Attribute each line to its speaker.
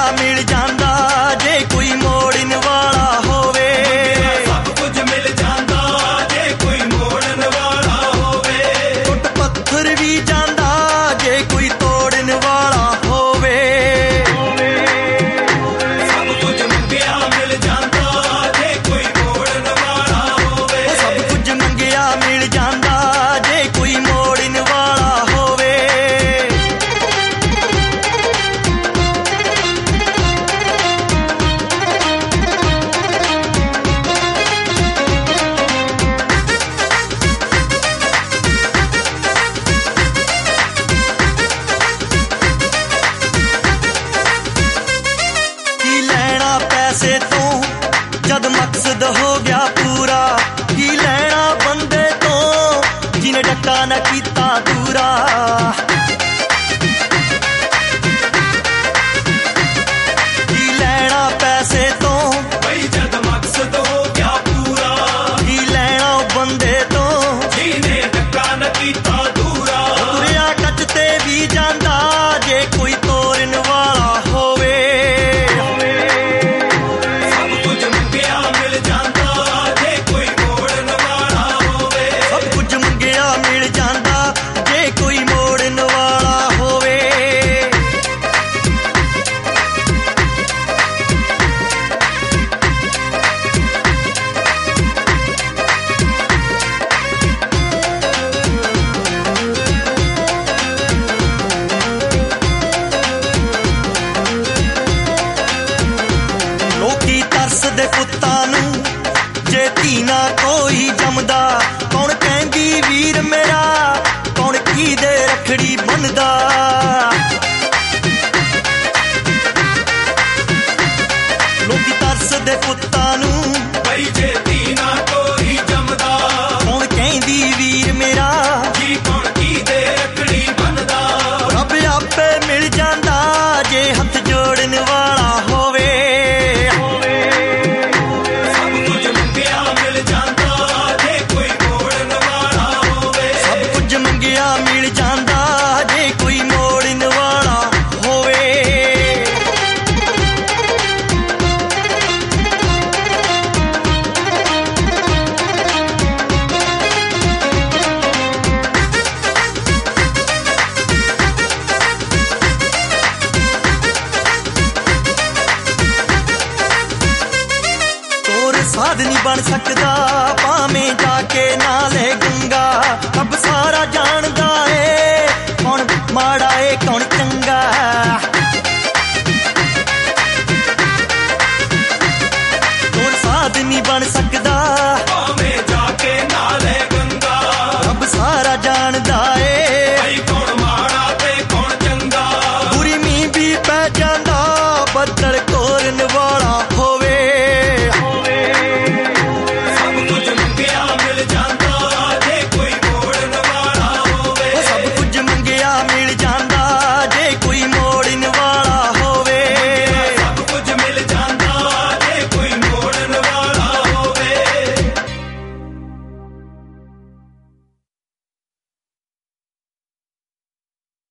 Speaker 1: मिल जांदा जे कोई मोड़न वाला होवे।
Speaker 2: सब कुछ मिल जांदा जे कोई मोड़न वाला होवे।
Speaker 1: टुट पत्थर भी जांदा जे कोई तोड़न वाला होवे।
Speaker 2: सब कुछ मंगिया मिल जांदा जे कोई मोड़न वाला होवे।
Speaker 1: सब कुछ मंगिया मिल जांदा जे कोई मोड़न वाला होवे। की लैना पैसे तो जद मकसद हो गया पूरा। की लैना बंदे तो जिन्हें डक्का न कीता दूरा। की लैना पैसे तो
Speaker 2: भाई जद मकसद हो गया पूरा।
Speaker 1: की लैना बंदे तो
Speaker 2: जीने धक्का न कीता दूरा।
Speaker 1: तुरिया कचते भी जांदा जे कोई तोड़न वाला होवे।
Speaker 2: सब कुछ मंगिया मिल जांदा जे कोई मोड़न वाला होवे।
Speaker 1: सब कुछ मंगिया मिल जांदा जे कोई मोड़न वाला होवे। लोकी तरसदे पुत्तां नूं जे धी ना कोई जमदा। कौन कहंदी वीर मेरा कौन की दे रखड़ी बनदा। लोकी तरसदे पुत्तां नूं
Speaker 2: भाई जे दीना कोई जमदा।
Speaker 1: कौन कहंदी वीर मेरा
Speaker 2: जी कौन की दे रखड़ी बनदा।
Speaker 1: रब आपे मिल जांदा जे हथ जोड़न वाला होवे।
Speaker 2: सब कुछ मंगिया मिल जांदा जे कोई मोड़न वाला होवे।
Speaker 1: सब कुछ मंगिया मिल जांदा जे कोई मोड़न वाला होवे। तोर साध नहीं बन सकदा भावें जाके नाले गंगा। रब सारा जानदा है कौन माड़ा है कौन चंगा।